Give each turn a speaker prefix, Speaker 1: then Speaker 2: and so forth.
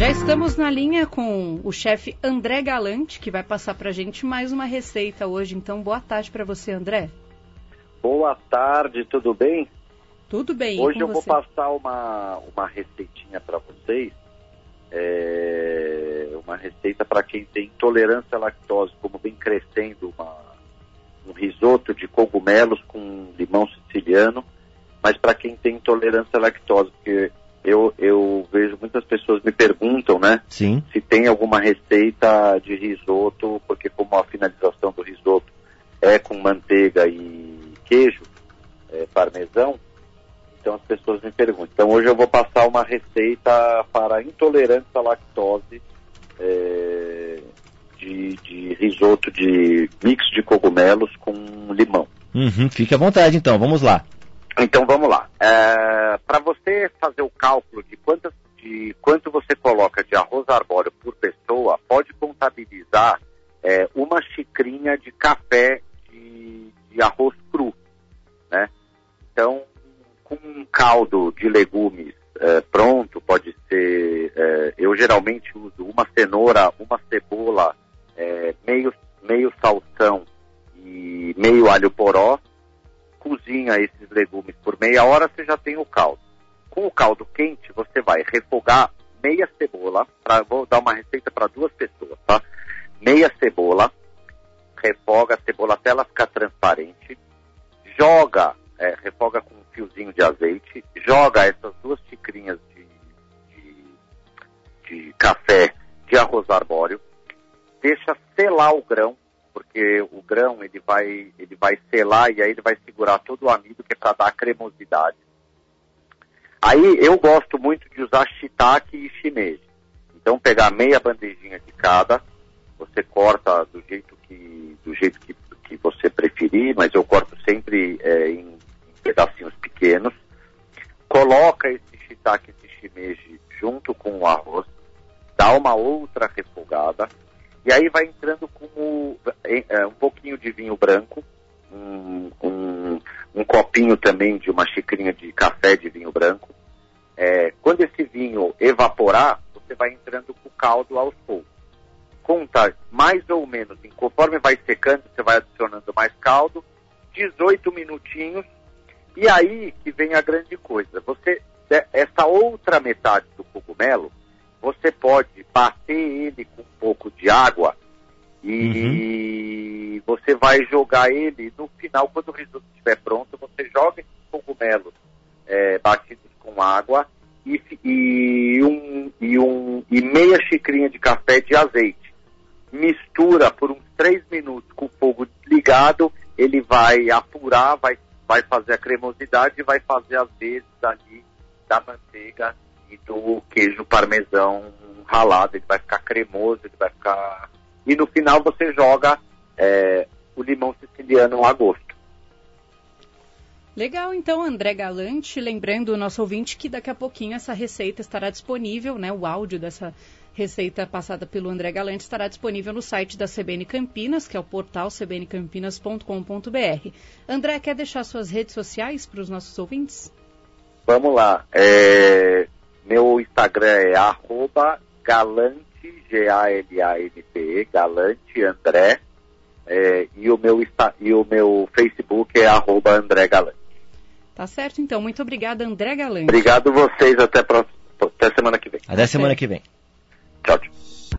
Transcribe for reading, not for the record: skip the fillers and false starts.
Speaker 1: Já estamos na linha com o chefe André Galante, que vai passar para a gente mais uma receita hoje. Então, boa tarde para você, André.
Speaker 2: Boa tarde, tudo bem?
Speaker 1: Tudo bem.
Speaker 2: Hoje eu vou passar uma receitinha para vocês. Uma receita para quem tem intolerância à lactose, como vem crescendo um risoto de cogumelos com limão siciliano, mas para quem tem intolerância à lactose, porque eu vejo muitas pessoas me perguntam, né?
Speaker 3: Sim.
Speaker 2: Se tem alguma receita de risoto, porque como a finalização do risoto é com manteiga e queijo, parmesão, então as pessoas me perguntam. Então hoje eu vou passar uma receita para intolerância à lactose, de risoto de mix de cogumelos com limão.
Speaker 3: Fique à vontade então, vamos lá.
Speaker 2: Então vamos lá. Para você fazer o cálculo de quanto você coloca de arroz arbóreo por pessoa, pode contabilizar uma xicrinha de café de arroz cru, né? Então, com um caldo de legumes pronto, pode ser, eu geralmente uso uma cenoura, uma cebola, meio salsão e meio alho poró. Cozinha esses legumes por meia hora, você já tem o caldo. Com o caldo quente, você vai refogar meia cebola, vou dar uma receita para 2 pessoas, tá? Meia cebola, refoga a cebola até ela ficar transparente, refoga com um fiozinho de azeite, joga essas 2 xicrinhas de café de arroz arbóreo, deixa selar o grão, porque o grão ele vai selar e aí ele vai segurar todo o amido, que é para dar cremosidade. Aí eu gosto muito de usar shiitake e shimeji. Então pegar meia bandejinha de cada, você corta do jeito que você preferir, mas eu corto sempre em pedacinhos pequenos. Coloca esse shiitake e esse shimeji junto com o arroz, dá uma outra refogada. E aí vai entrando com um pouquinho de vinho branco, um copinho também de uma xicrinha de café de vinho branco. Quando esse vinho evaporar, você vai entrando com o caldo aos poucos. Conta mais ou menos, conforme vai secando, você vai adicionando mais caldo, 18 minutinhos, e aí que vem a grande coisa. Essa outra metade do cogumelo, você pode bater ele com um pouco de água e você vai jogar ele no final, quando o risoto estiver pronto, você joga esses cogumelos batidos com água e meia xicrinha de café de azeite. Mistura por uns 3 minutos com o fogo ligado, ele vai apurar, vai fazer a cremosidade e vai fazer as vezes ali da manteiga e do queijo parmesão ralado. Ele vai ficar cremoso, e no final você joga o limão siciliano a gosto.
Speaker 1: Legal, então, André Galante, lembrando o nosso ouvinte que daqui a pouquinho essa receita estará disponível, né? O áudio dessa receita passada pelo André Galante estará disponível no site da CBN Campinas, que é o portal cbncampinas.com.br. André, quer deixar suas redes sociais para os nossos ouvintes?
Speaker 2: Vamos lá. Meu Instagram é @galante, Galante, Galante André, e o meu Facebook é @André Galante.
Speaker 1: Tá certo, então. Muito obrigada, André Galante.
Speaker 2: Obrigado vocês, até semana que vem.
Speaker 3: Até semana que vem.